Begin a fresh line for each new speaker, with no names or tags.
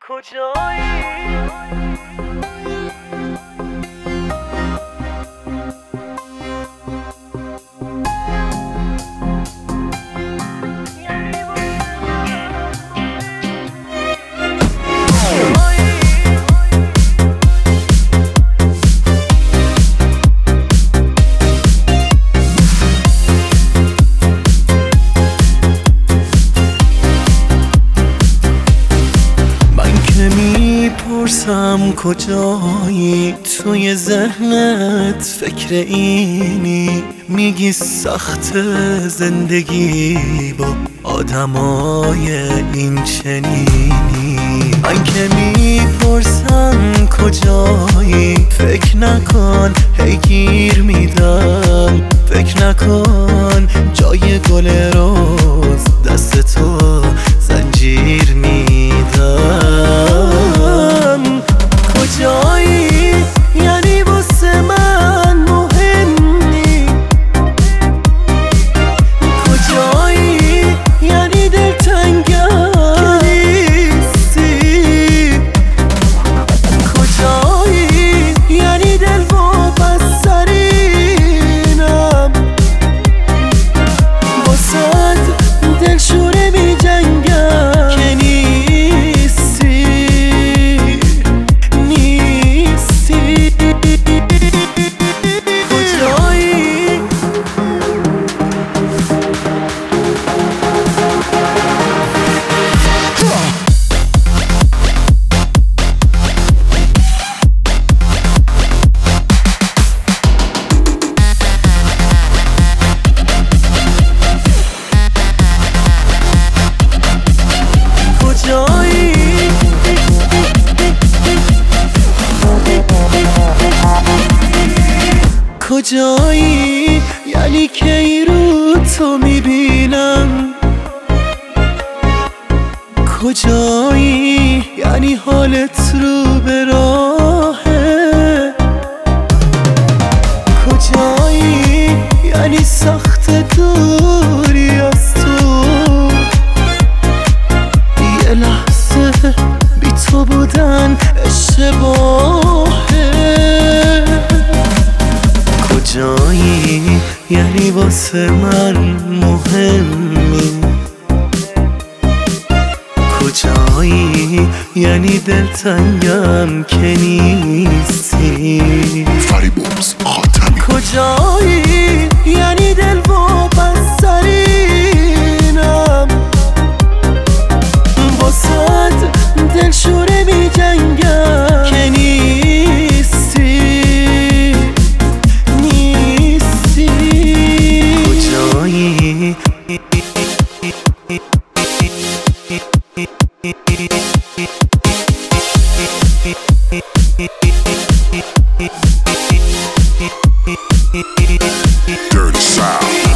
کجایی؟
میپرسم کجایی، توی ذهنت فکر اینی، میگی سخت زندگی با آدمای این چنینی. من که میپرسم کجایی، فکر نکن هی گیر میدم، فکر نکن جای گل روز دست تو زنجیر میدم. کجایی یعنی واسه من مهمی، کجایی یعنی دلتنگم نیستی، کجایی یعنی دل وابسترینم، واسه دلشوره می جنگم که نیستی نیستی. کجایی کجایی یعنی کی رو تو میبینم، کجایی یعنی حالت رو به راهه، کجایی یعنی سخت دوری از تو، یه لحظه بی تو بودن اشتباهه. کجایی یعنی واسه من مهمی، کجایی یعنی دلتنگم که نیستی،
فریبرز خاتمی.
کجایی یعنی دل وابسترینم، واسه دلشوره می جنگم که نیستی نیستی. کجایی
Dirty South.